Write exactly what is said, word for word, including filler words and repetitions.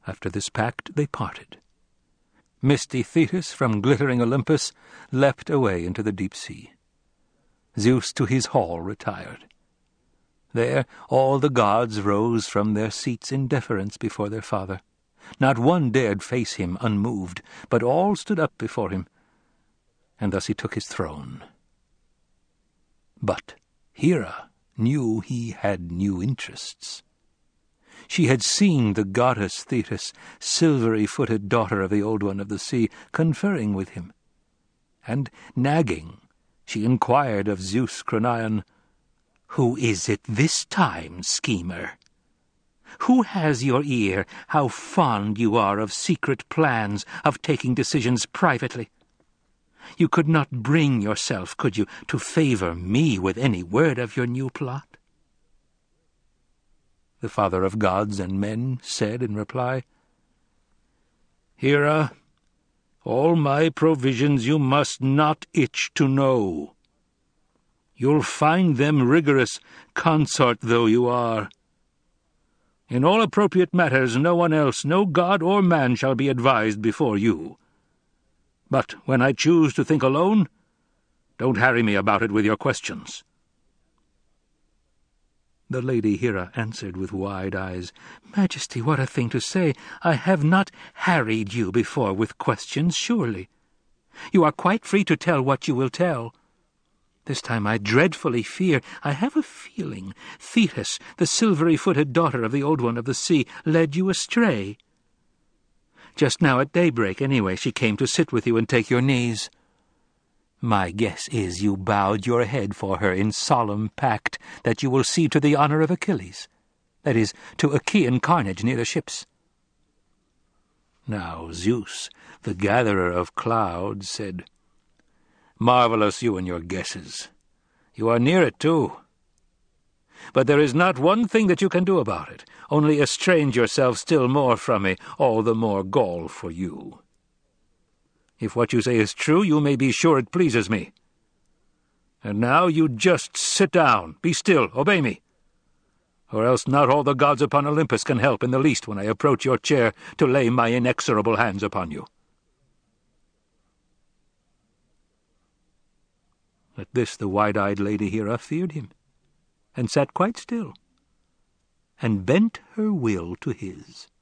After this pact they parted. Misty Thetis from glittering Olympus leapt away into the deep sea. Zeus to his hall retired. There all the gods rose from their seats in deference before their father. Not one dared face him unmoved, but all stood up before him, and thus he took his throne. But Hera knew he had new interests. She had seen the goddess Thetis, silvery-footed daughter of the Old One of the Sea, conferring with him, and, nagging, she inquired of Zeus Cronion, "Who is it this time, schemer? Who has your ear, how fond you are of secret plans, of taking decisions privately? You could not bring yourself, could you, to favor me with any word of your new plot?" The father of gods and men said in reply, "Hera, all my provisions you must not itch to know. You'll find them rigorous, consort though you are. In all appropriate matters no one else, no god or man, shall be advised before you. But when I choose to think alone, don't harry me about it with your questions." The Lady Hera answered with wide eyes, "Majesty, what a thing to say! I have not harried you before with questions, surely. You are quite free to tell what you will tell. This time I dreadfully fear, I have a feeling, Thetis, the silvery-footed daughter of the Old One of the Sea, led you astray. Just now at daybreak, anyway, she came to sit with you and take your knees. My guess is you bowed your head for her in solemn pact that you will see to the honor of Achilles, that is, to Achaean carnage near the ships." Now Zeus, the gatherer of clouds, said, "Marvelous you and your guesses. You are near it, too. But there is not one thing that you can do about it, only estrange yourself still more from me, all the more gall for you. If what you say is true, you may be sure it pleases me. And now you just sit down, be still, obey me, or else not all the gods upon Olympus can help in the least when I approach your chair to lay my inexorable hands upon you." At this the wide-eyed Lady Hera feared him, and sat quite still, and bent her will to his.